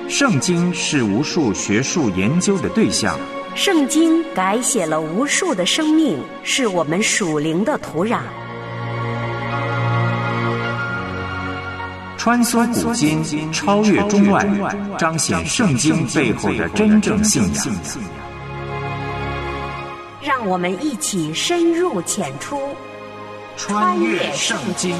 圣经是无数学术研究的对象， 圣经改写了无数的生命，是我们属灵的土壤。 穿梭古今，超越中外，彰显圣经背后的真正信仰。 让我们一起深入浅出， 穿越圣经。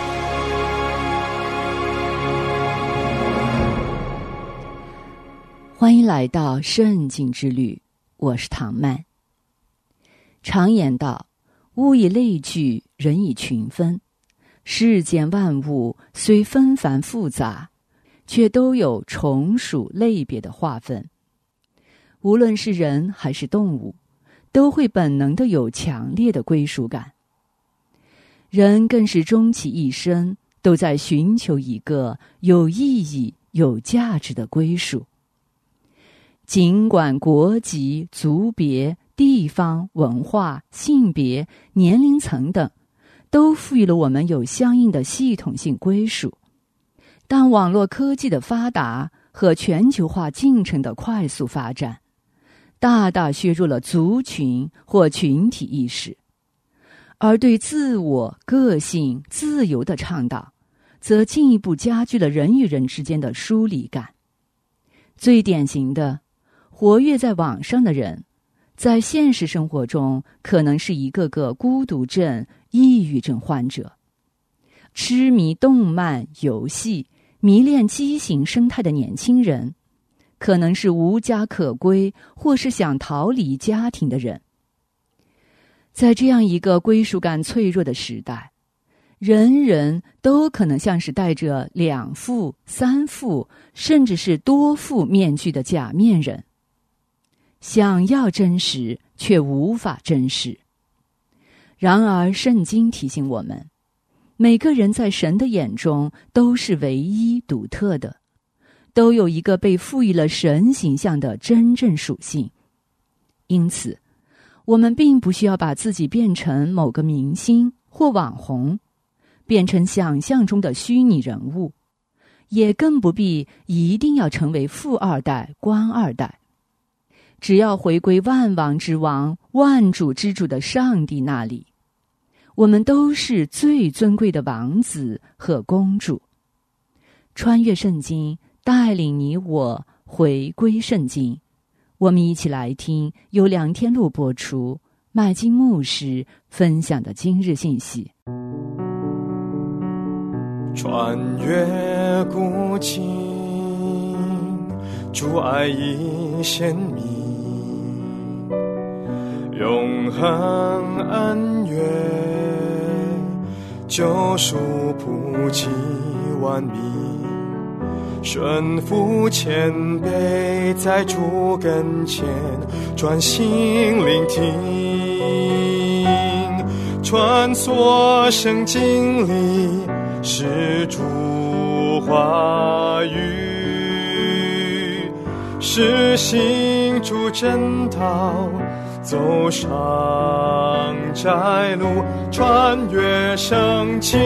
欢迎来到圣经之旅，我是唐曼。常言道，物以类聚，人以群分。世间万物虽纷繁复杂，却都有从属类别的划分。无论是人还是动物，都会本能地有强烈的归属感。人更是终其一生都在寻求一个有意义、有价值的归属。尽管国籍、族别、地方、文化、性别、年龄层等都赋予了我们有相应的系统性归属，但网络科技的发达和全球化进程的快速发展，大大削弱了族群或群体意识，而对自我、个性、自由的倡导，则进一步加剧了人与人之间的疏离感。最典型的，活跃在网上的人，在现实生活中可能是一个个孤独症、抑郁症患者。痴迷动漫、游戏、迷恋畸形生态的年轻人，可能是无家可归或是想逃离家庭的人。在这样一个归属感脆弱的时代，人人都可能像是戴着2副、3副，甚至是多副面具的假面人，想要真实却无法真实。然而圣经提醒我们，每个人在神的眼中都是唯一独特的，都有一个被赋予了神形象的真正属性。因此我们并不需要把自己变成某个明星或网红，变成想象中的虚拟人物，也更不必一定要成为富二代、官二代。只要回归万王之王、万主之主的上帝那里，我们都是最尊贵的王子和公主。穿越圣经，带领你我回归圣经。我们一起来听由梁天禄播出，麦金牧师分享的今日信息。 穿越古今，主爱已显明，永恒恩怨，救赎普及万民，顺服谦卑，在主跟前专心聆听，穿梭圣经里是主话语，是行主真道，走上窄路，穿越圣经。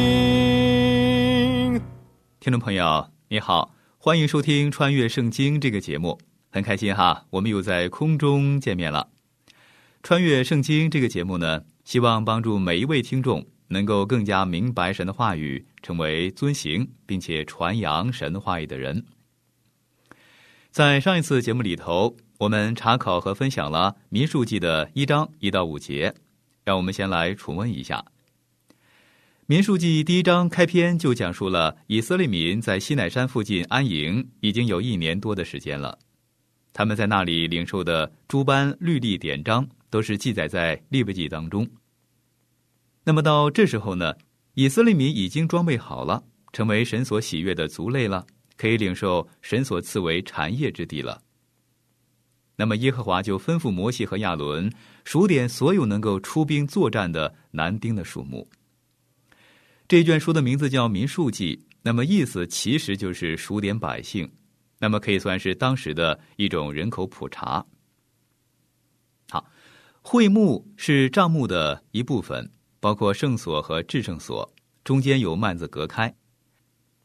听众朋友你好，欢迎收听穿越圣经这个节目，很开心哈，我们又在空中见面了。穿越圣经这个节目呢，希望帮助每一位听众能够更加明白神的话语，成为遵行并且传扬神话语的人。在上一次节目里头，我们查考和分享了民数记的1章1到5节，让我们先来重温一下。民数记第1章开篇就讲述了以色列民在西乃山附近安营已经有1年多的时间了，他们在那里领受的诸般律例典章都是记载在利未记当中。那么到这时候呢，以色列民已经装备好了，成为神所喜悦的族类了，可以领受神所赐为产业之地了。那么耶和华就吩咐摩西和亚伦数点所有能够出兵作战的男丁的数目。这卷书的名字叫民数记，那么意思其实就是数点百姓，那么可以算是当时的一种人口普查。好，会幕是帐幕的一部分，包括圣所和至圣所，中间有幔子隔开。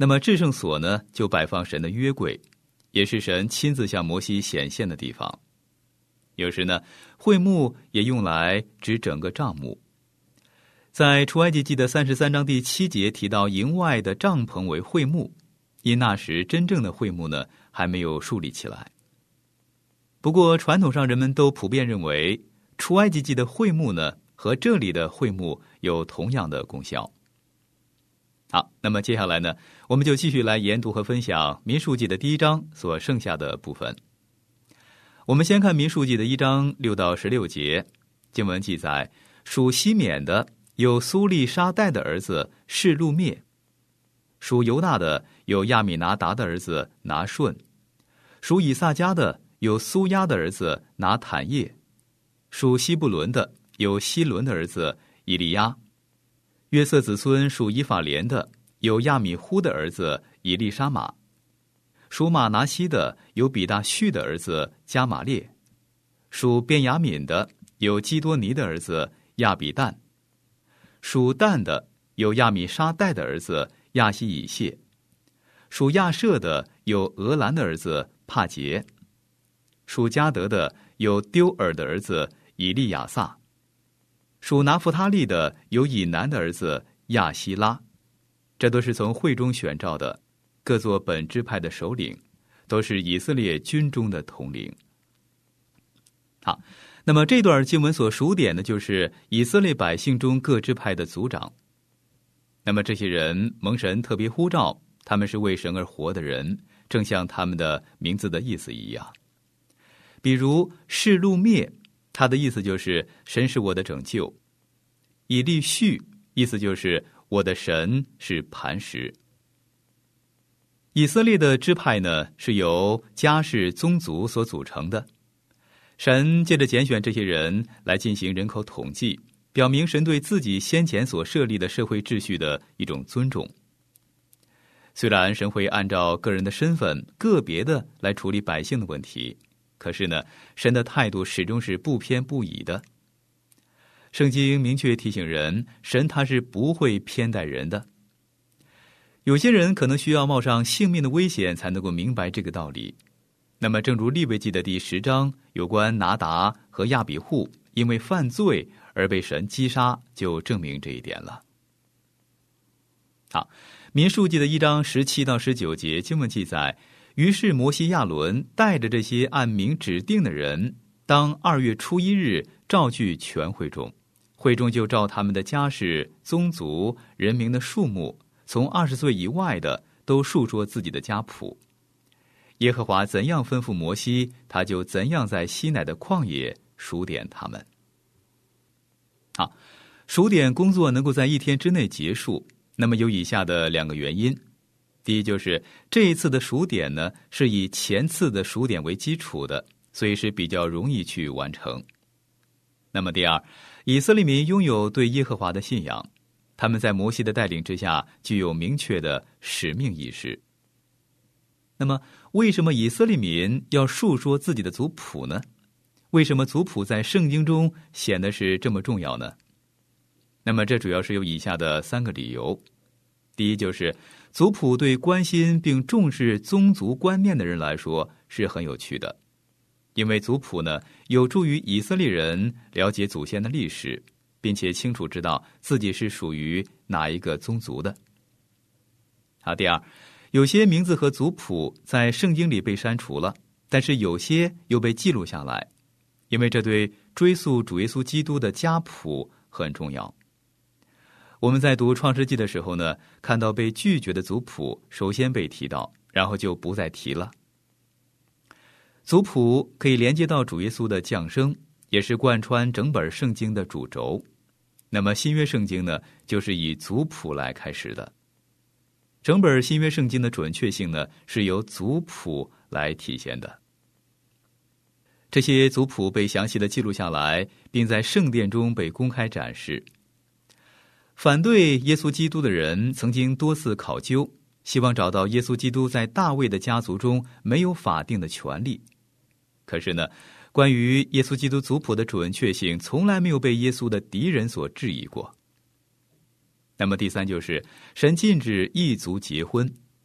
那么至圣所呢，就摆放神的约柜，也是神亲自向摩西显现的地方。有时呢，会幕也用来指整个帐幕。在出埃及记的33章第7节提到营外的帐篷为会幕，因那时真正的会幕呢还没有树立起来。不过传统上人们都普遍认为，出埃及记的会幕呢和这里的会幕有同样的功效。好，那么接下来呢，我们就继续来研读和分享民数记的第1章所剩下的部分。我们先看民数记的1章6到16节，经文记载，属西缅的有苏利沙代的儿子示路灭，属犹大的有亚米拿达的儿子拿顺，属以萨迦的有苏亚的儿子拿坦叶，属西布伦的有希伦的儿子以利亚。约瑟子孙属以法莲的有亚米忽的儿子以利沙玛，属马拿西的有比大叙的儿子加玛列，属便雅悯的有基多尼的儿子亚比旦，属但的有亚米沙代的儿子亚西以谢，属亚舍的有俄兰的儿子帕杰，属加德的有丢尔的儿子以利亚撒，属拿弗他利的有以南的儿子亚希拉。这都是从会中选召的，各作本支派的首领，都是以色列军中的统领。好，那么这段经文所数点的就是以色列百姓中各支派的族长。那么这些人蒙神特别呼召，他们是为神而活的人，正像他们的名字的意思一样。比如示路灭，他的意思就是神是我的拯救；以利续，意思就是我的神是磐石。以色列的支派呢，是由家世宗族所组成的。神借着拣选这些人来进行人口统计，表明神对自己先前所设立的社会秩序的一种尊重。虽然神会按照个人的身份个别的来处理百姓的问题，可是呢，神的态度始终是不偏不倚的。圣经明确提醒人，神他是不会偏待人的。有些人可能需要冒上性命的危险才能够明白这个道理。那么正如利未记的第10章有关拿达和亚比户因为犯罪而被神击杀，就证明这一点了。好，民数记的1章17到19节经文记载，于是摩西亚伦带着这些按名指定的人，当2月初1日召聚全会众，会众就照他们的家世、宗族、人民的数目，从20岁以外的都述说自己的家谱。耶和华怎样吩咐摩西，他就怎样在西乃的旷野数点他们。好，数点工作能够在1天之内结束，那么有以下的2个原因。第一，就是这一次的数点呢，是以前次的数点为基础的，所以是比较容易去完成。那么第二，以色列民拥有对耶和华的信仰，他们在摩西的带领之下具有明确的使命意识。那么为什么以色列民要述说自己的族谱呢？为什么族谱在圣经中显得是这么重要呢？那么这主要是有以下的3个理由。第一，就是族谱对关心并重视宗族观念的人来说是很有趣的，因为族谱呢有助于以色列人了解祖先的历史，并且清楚知道自己是属于哪一个宗族的。好，第二，有些名字和族谱在圣经里被删除了，但是有些又被记录下来，因为这对追溯主耶稣基督的家谱很重要。我们在读创世纪的时候呢，看到被拒绝的族谱首先被提到，然后就不再提了。族谱可以连接到主耶稣的降生，也是贯穿整本圣经的主轴。那么新约圣经呢，就是以族谱来开始的。整本新约圣经的准确性呢，是由族谱来体现的。这些族谱被详细的记录下来，并在圣殿中被公开展示。反对耶稣基督的人曾经多次考究，希望找到耶稣基督在大卫的家族中没有法定的权利。可是呢，关于耶稣基督族谱的准确性从来没有被耶稣的敌人所质疑过。那么第三，就是神禁止异族结婚，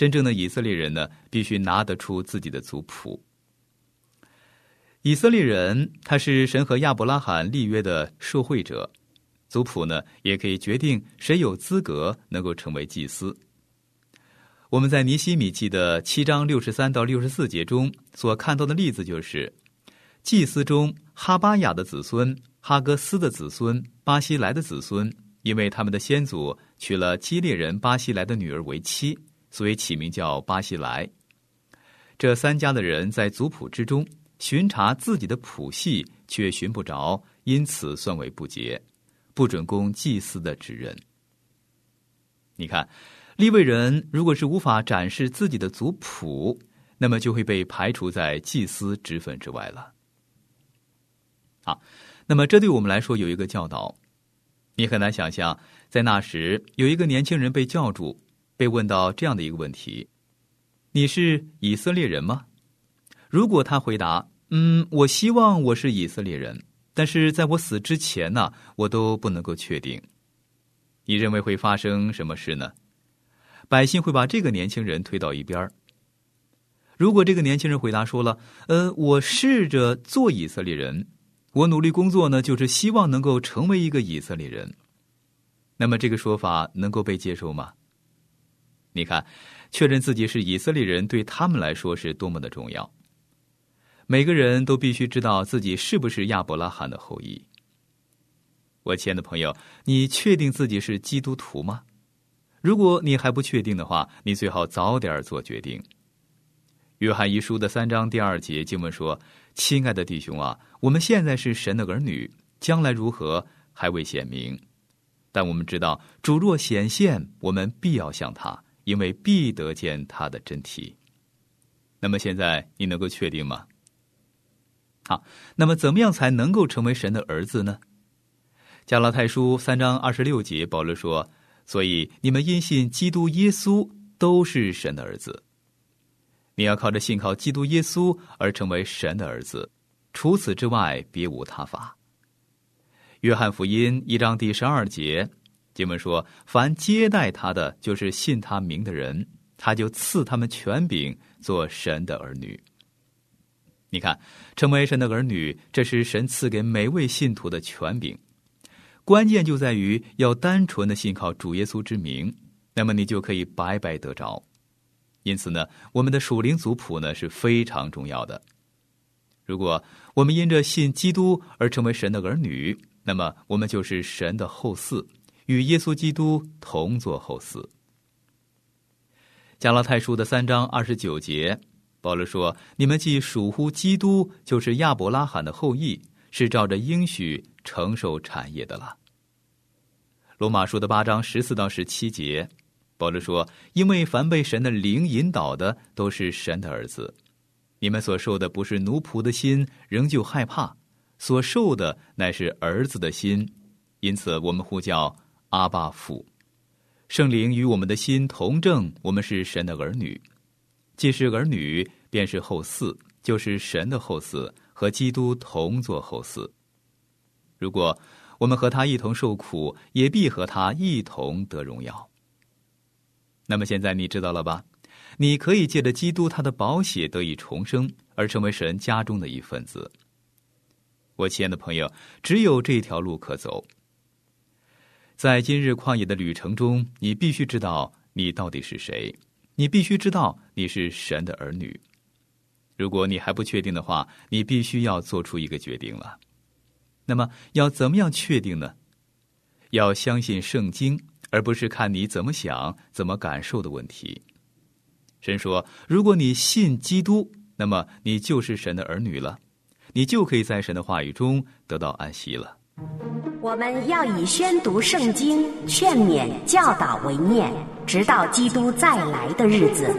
真正的以色列人呢，必须拿得出自己的族谱。以色列人他是神和亚伯拉罕立约的受惠者，族谱呢也可以决定谁有资格能够成为祭司。我们在尼希米记的7章63到64节中所看到的例子就是，祭司中哈巴雅的子孙、哈戈斯的子孙、巴西莱的子孙，因为他们的先祖娶了基列人巴西莱的女儿为妻，所以起名叫巴西莱。这3家的人在族谱之中巡查自己的谱系，却寻不着，因此算为不洁，不准供祭司的职任。你看，利未人如果是无法展示自己的族谱，那么就会被排除在祭司职分之外了。好，那么这对我们来说有一个教导。你很难想象，在那时有一个年轻人被叫住，被问到这样的一个问题：你是以色列人吗？如果他回答我希望我是以色列人，但是在我死之前呢，我都不能够确定。你认为会发生什么事呢？百姓会把这个年轻人推到一边。如果这个年轻人回答说了，我试着做以色列人，我努力工作呢，就是希望能够成为一个以色列人，那么这个说法能够被接受吗？你看，确认自己是以色列人对他们来说是多么的重要。每个人都必须知道自己是不是亚伯拉罕的后裔。我亲爱的朋友，你确定自己是基督徒吗？如果你还不确定的话，你最好早点做决定。约翰一书的3章第2节经文说，亲爱的弟兄啊，我们现在是神的儿女，将来如何还未显明，但我们知道主若显现，我们必要像他，因为必得见他的真体。那么现在你能够确定吗？好，那么怎么样才能够成为神的儿子呢？加拉太书3章26节保罗说，所以你们因信基督耶稣都是神的儿子。你要靠着信靠基督耶稣而成为神的儿子，除此之外别无他法。约翰福音1章第12节经文说，凡接待他的，就是信他名的人，他就赐他们权柄做神的儿女。你看，成为神的儿女，这是神赐给每位信徒的权柄。关键就在于要单纯的信靠主耶稣之名，那么你就可以白白得着。因此呢，我们的属灵族谱呢是非常重要的。如果我们因着信基督而成为神的儿女，那么我们就是神的后嗣，与耶稣基督同作后嗣。加拉太书的3章29节保罗说，你们既属乎基督，就是亚伯拉罕的后裔，是照着应许承受产业的了。罗马书的8章14到17节保罗说，因为凡被神的灵引导的，都是神的儿子。你们所受的不是奴仆的心，仍旧害怕，所受的乃是儿子的心，因此我们呼叫阿爸父。圣灵与我们的心同证，我们是神的儿女。既是儿女，便是后嗣，就是神的后嗣，和基督同作后嗣。如果我们和他一同受苦，也必和他一同得荣耀。那么现在你知道了吧？你可以借着基督他的宝血得以重生，而成为神家中的一份子。我亲爱的朋友，只有这条路可走。在今日旷野的旅程中，你必须知道你到底是谁，你必须知道你是神的儿女。如果你还不确定的话，你必须要做出一个决定了。那么要怎么样确定呢？要相信圣经，而不是看你怎么想、怎么感受的问题。神说，如果你信基督，那么你就是神的儿女了，你就可以在神的话语中得到安息了。 我们要以宣读圣经、劝勉、教导为念，直到基督再来的日子。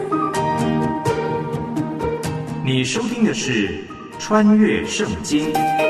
你收听的是《穿越圣经》。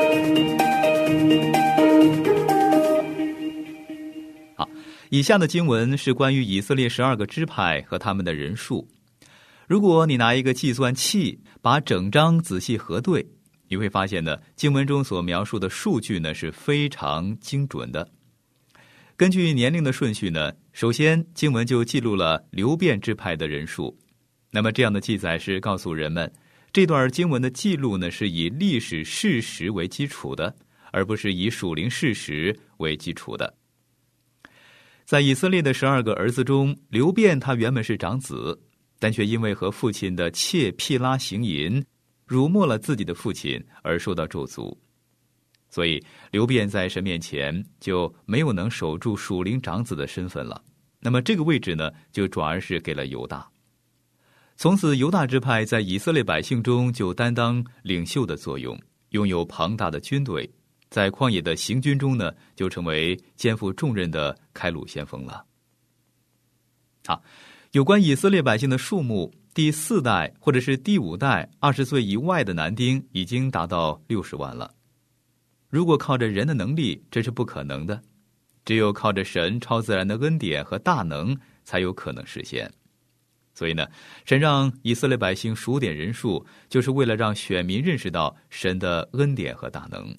好，以下的经文是关于以色列12个支派和他们的人数。如果你拿一个计算器把整章仔细核对，你会发现呢，经文中所描述的数据呢是非常精准的。根据年龄的顺序呢，首先经文就记录了流便支派的人数， 那么这样的记载是告诉人们，这段经文的记录呢是以历史事实为基础的，而不是以属灵事实为基础的。在以色列的12个儿子中，流便他原本是长子，但却因为和父亲的妾毗拉行淫，辱没了自己的父亲而受到咒诅。所以流便在神面前就没有能守住属灵长子的身份了。那么这个位置呢，就转而是给了犹大。从此犹大支派在以色列百姓中就担当领袖的作用，拥有庞大的军队，在旷野的行军中呢，就成为肩负重任的开路先锋了。好，有关以色列百姓的数目，第4代或者是第5代20岁以外的男丁已经达到60万了。如果靠着人的能力，这是不可能的，只有靠着神超自然的恩典和大能才有可能实现。所以呢，神让以色列百姓数点人数，就是为了让选民认识到神的恩典和大能。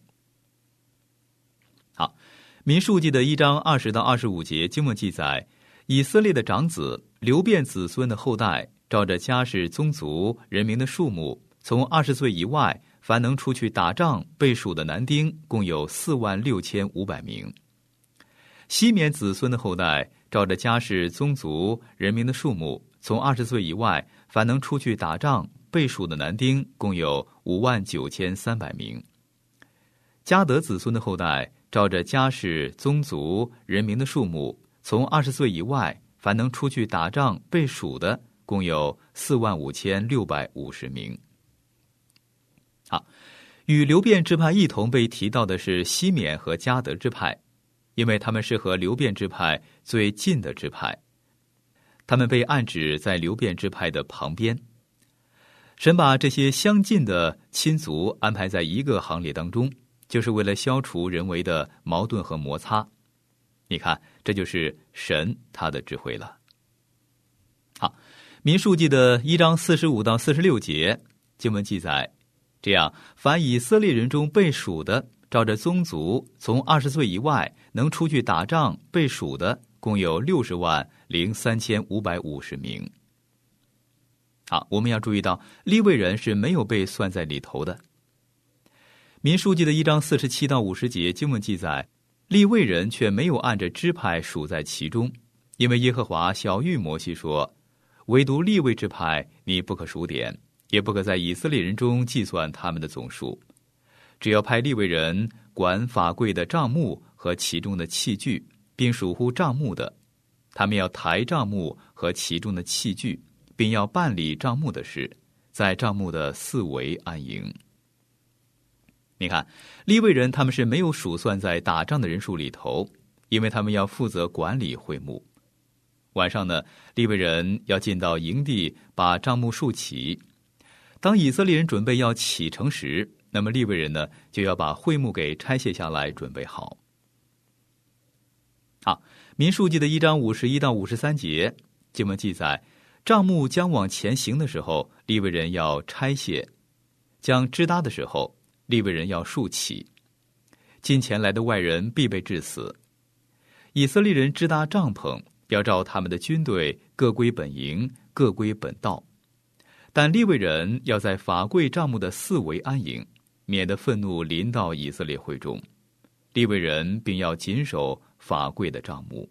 好，民数记的1章20到25节经文记载，以色列的长子流便子孙的后代，照着家世宗族人民的数目，从20岁以外，凡能出去打仗被数的男丁，共有46500名。西缅子孙的后代，照着家世宗族人民的数目，从20岁以外，凡能出去打仗被数的男丁，共有59300名。迦得子孙的后代，照着家世宗族人民的数目，从20岁以外，凡能出去打仗被数的，共有45650名。好，与流便支派一同被提到的是西缅和迦得支派，因为他们是和流便支派最近的支派，他们被暗指在流便支派的旁边。神把这些相近的亲族安排在一个行列当中，就是为了消除人为的矛盾和摩擦。你看，这就是神他的智慧了。好，民数记的1章45到46节经文记载，这样凡以色列人中被数的，照着宗族从20岁以外能出去打仗被数的，共有603550名。好，我们要注意到利未人是没有被算在里头的。民数记的1章47到50节经文记载，利未人却没有按着支派数在其中，因为耶和华晓谕摩西说，唯独利未支派你不可数点，也不可在以色列人中计算他们的总数，只要派利未人管法柜的帐幕和其中的器具，并属乎帐幕的，他们要抬帐幕和其中的器具，并要办理帐幕的事，在帐幕的四围安营。你看，利未人他们是没有数算在打仗的人数里头，因为他们要负责管理会幕。晚上呢，利未人要进到营地，把帐幕竖起。当以色列人准备要启程时，那么利未人呢，就要把会幕给拆卸下来，准备好。好，民数记的1章51到53节经文记载，帐幕将往前行的时候，利未人要拆卸；将支搭的时候，利未人要竖起。近前来的外人必被治死。以色列人支搭帐篷，要照他们的军队各归本营，各归本道。但利未人要在法柜帐幕的四围安营，免得愤怒临到以色列会中。利未人并要谨守法柜的帐幕。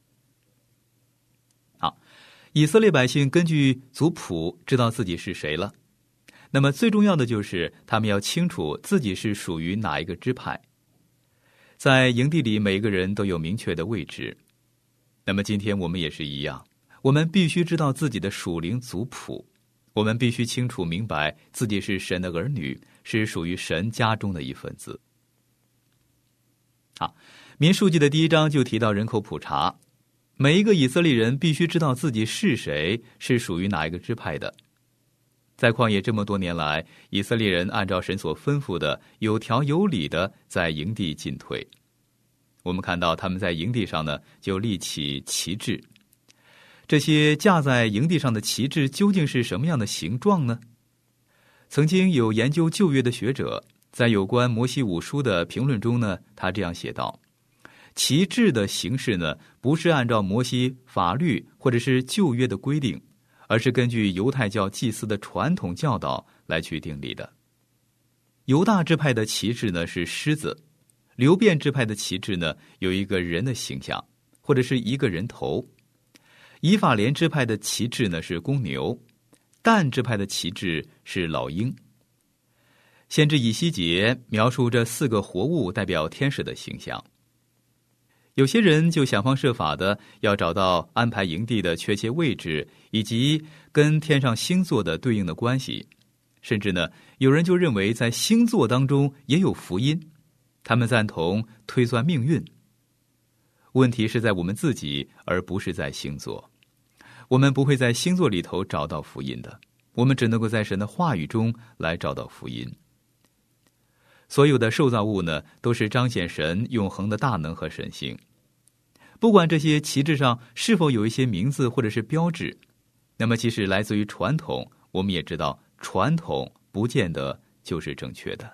好，以色列百姓根据族谱知道自己是谁了。那么最重要的就是他们要清楚自己是属于哪一个支派。在营地里，每个人都有明确的位置。那么今天我们也是一样，我们必须知道自己的属灵族谱，我们必须清楚明白自己是神的儿女，是属于神家中的一份子。好，民数记的1章就提到人口普查，每一个以色列人必须知道自己是谁，是属于哪一个支派的。在旷野这么多年来，以色列人按照神所吩咐的，有条有理的在营地进退。我们看到他们在营地上呢，就立起旗帜。这些架在营地上的旗帜究竟是什么样的形状呢？曾经有研究旧约的学者在有关摩西五书的评论中呢，他这样写道：旗帜的形式呢，不是按照摩西法律或者是旧约的规定， 而是根据犹太教祭司的传统教导来去定立的。犹大支派的旗帜呢是狮子，流便支派的旗帜呢有一个人的形象，或者是一个人头。以法莲支派的旗帜呢是公牛，但支派的旗帜是老鹰。先知以西结描述这4个活物代表天使的形象。有些人就想方设法的要找到安排营地的确切位置，以及跟天上星座的对应的关系。甚至呢，有人就认为在星座当中也有福音，他们赞同推算命运。问题是在我们自己，而不是在星座。我们不会在星座里头找到福音的，我们只能够在神的话语中来找到福音。所有的受造物呢，都是彰显神永恒的大能和神性。不管这些旗帜上是否有一些名字或者是标志，那么即使来自于传统，我们也知道传统不见得就是正确的。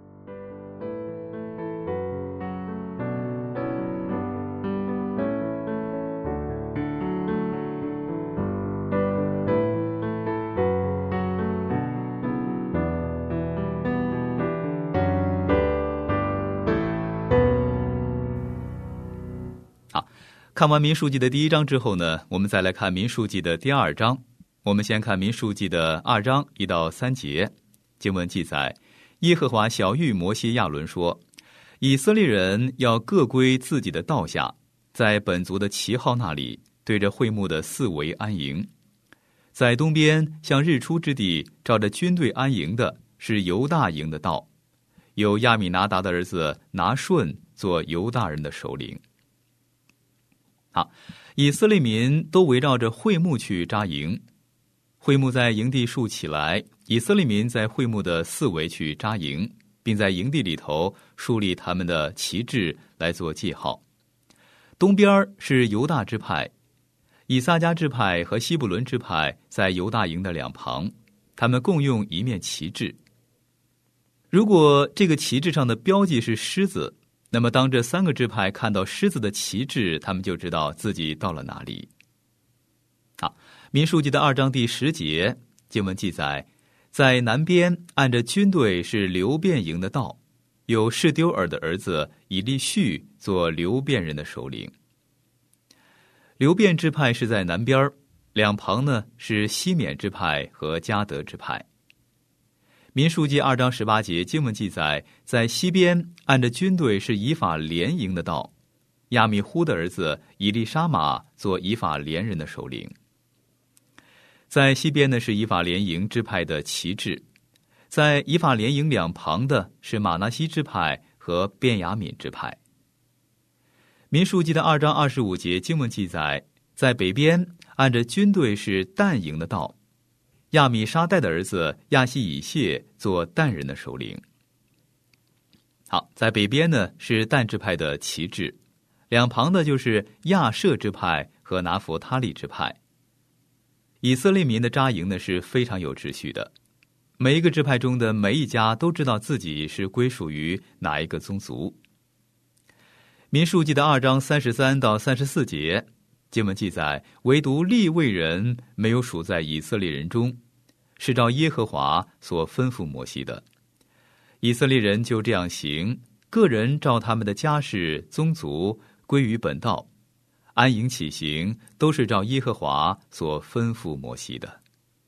看完民数记的第1章之后呢，我们再来看民数记的第2章。我们先看民数记的2章1到3节。经文记载，耶和华晓谕摩西亚伦说，以色列人要各归自己的道下，在本族的旗号那里，对着会幕的4围安营。在东边向日出之地，照着军队安营的是犹大营的道，有亚米拿达的儿子拿顺做犹大人的首领。以色列民都围绕着会幕去扎营，会幕在营地竖起来，以色列民在会幕的4围去扎营，并在营地里头树立他们的旗帜来做记号。东边是犹大支派，以撒迦支派和西布伦支派在犹大营的2旁，他们共用一面旗帜。如果这个旗帜上的标记是狮子，那么当这3个支派看到狮子的旗帜，他们就知道自己到了哪里。民数记的2章第10节，经文记载，在南边按着军队是流便营的道，有示丢尔的儿子以利续做流便人的首领。流便支派是在南边，2旁呢是西缅支派和迦得支派。民数记2章18节，经文记载，在西边按着军队是以法莲营的道，亚米忽的儿子以利沙玛做以法莲人的首领。在西边呢是以法莲营支派的旗帜，在以法莲营2旁的是马拿西支派和便雅悯支派。民数记的2章25节，经文记载，在北边按着军队是但营的道，亚米沙代的儿子亚西以谢做但人的首领。在北边呢是但支派的旗帜，2旁的就是亚舍支派和拿弗他利支派。以色列民的扎营呢是非常有秩序的，每一个支派中的每一家都知道自己是归属于哪一个宗族。民数记的2章33到34节，经文记载，唯独利未人没有属在以色列人中，是照耶和华所吩咐摩西的。以色列人就这样行，个人照他们的家世宗族归于本道，安营起行，都是照耶和华所吩咐摩西的。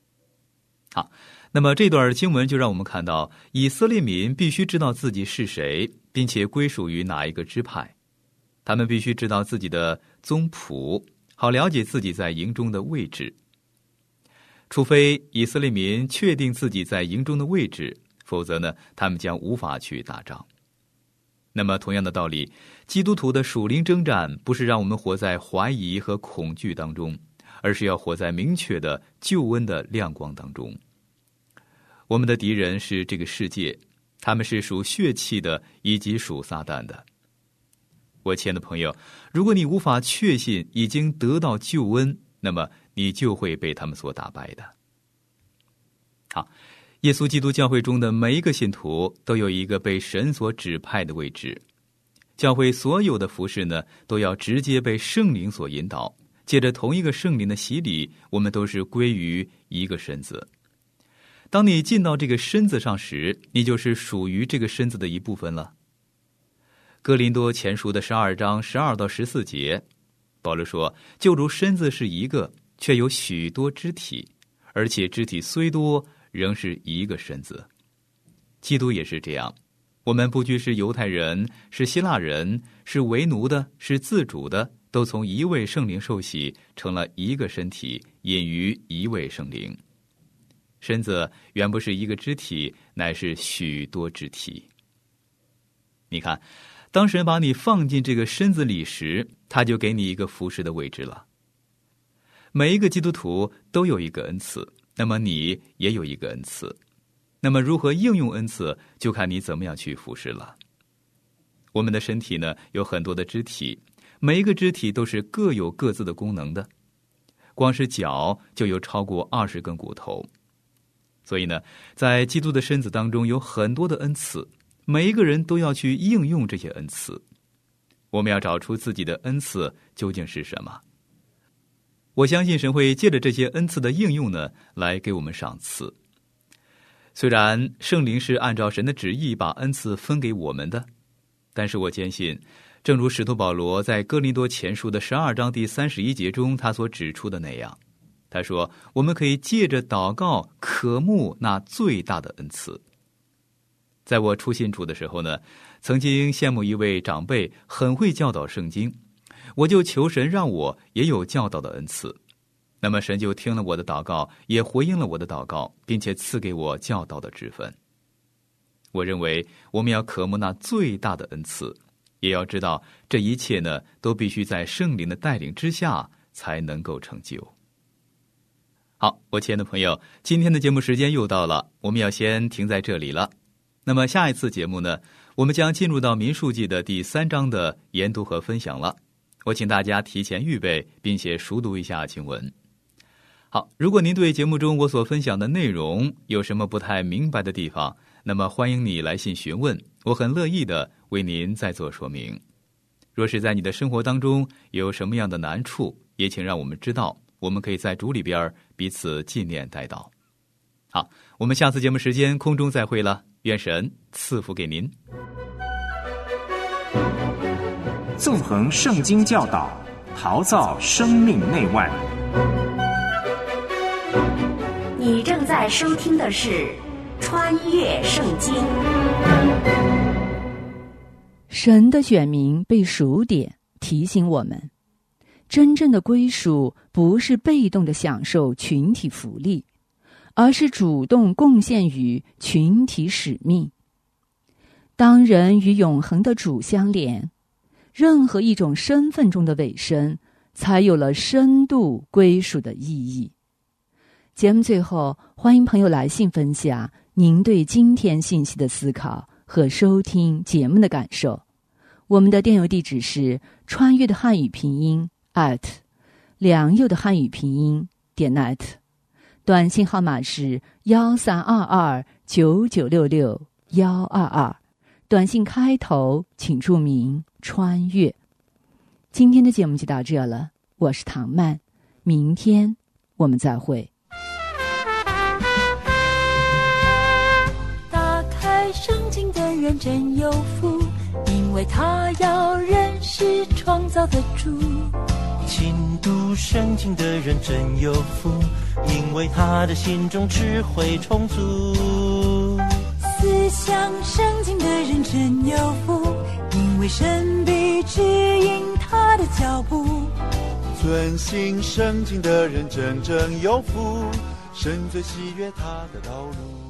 那么这段经文就让我们看到，以色列民必须知道自己是谁，并且归属于哪一个支派。他们必须知道自己的宗谱，好了解自己在营中的位置。除非以色列民确定自己在营中的位置，否则呢，他们将无法去打仗。那么同样的道理，基督徒的属灵征战不是让我们活在怀疑和恐惧当中，而是要活在明确的救恩的亮光当中。我们的敌人是这个世界，他们是属血气的，以及属撒旦的。我亲爱的朋友，如果你无法确信已经得到救恩，那么你就会被他们所打败的。耶稣基督教会中的每一个信徒都有一个被神所指派的位置。教会所有的服事呢，都要直接被圣灵所引导， 借着同一个圣灵的洗礼，我们都是归于一个身子。当你进到这个身子上时，你就是属于这个身子的一部分了。哥林多前书的12章12到14节，保罗说，就如身子是一个，却有许多肢体，而且肢体虽多，仍是一个身子。基督也是这样，我们不拘是犹太人，是希腊人，是为奴的，是自主的，都从一位圣灵受洗，成了一个身体，隐于一位圣灵。身子原不是一个肢体，乃是许多肢体。你看，当神把你放进这个身子里时，他就给你一个服侍的位置了。每一个基督徒都有一个恩赐，那么你也有一个恩赐。那么如何应用恩赐，就看你怎么样去服侍了。我们的身体呢，有很多的肢体，每一个肢体都是各有各自的功能的。光是脚就有超过20根骨头。所以呢，在基督的身子当中有很多的恩赐，每一个人都要去应用这些恩赐。我们要找出自己的恩赐究竟是什么。我相信神会借着这些恩赐的应用呢，来给我们赏赐。虽然圣灵是按照神的旨意把恩赐分给我们的，但是我坚信，正如使徒保罗在哥林多前书的12章第31节中他所指出的那样，他说，我们可以借着祷告渴慕那最大的恩赐。在我初信主的时候呢，曾经羡慕一位长辈很会教导圣经，我就求神让我也有教导的恩赐。那么神就听了我的祷告，也回应了我的祷告，并且赐给我教导的职分。我认为我们要渴慕那最大的恩赐，也要知道这一切呢，都必须在圣灵的带领之下才能够成就。好，我亲爱的朋友，今天的节目时间又到了，我们要先停在这里了。那么下一次节目呢，我们将进入到民数记的第3章的研读和分享了。我请大家提前预备，并且熟读一下经文。好，如果您对节目中我所分享的内容有什么不太明白的地方，那么欢迎你来信询问，我很乐意的为您再做说明。若是在你的生活当中有什么样的难处，也请让我们知道，我们可以在主里边彼此纪念代祷。好，我们下次节目时间空中再会了，愿神赐福给您。 纵横圣经教导，陶造生命内外。 你正在收听的是《穿越圣经》。 神的选民被数点，提醒我们，真正的归属不是被动的享受群体福利，而是主动贡献于群体使命。当人与永恒的主相连，任何一种身份中的委身，才有了深度归属的意义。节目最后，欢迎朋友来信分享您对今天信息的思考和收听节目的感受。我们的电邮地址是穿越的汉语拼音@良友的汉语拼音.net， 短信号码是132299662122，短信开头请注明穿越。今天的节目就到这了，我是唐曼，明天我们再会。 打开圣经的人真有福，因为他要认识创造的主。 勤读圣经的人真有福，因为他的心中智慧充足。 思想圣经的人真有福，因为神必指引他的脚步。 遵行圣经的人真正有福，神最喜悦他的道路。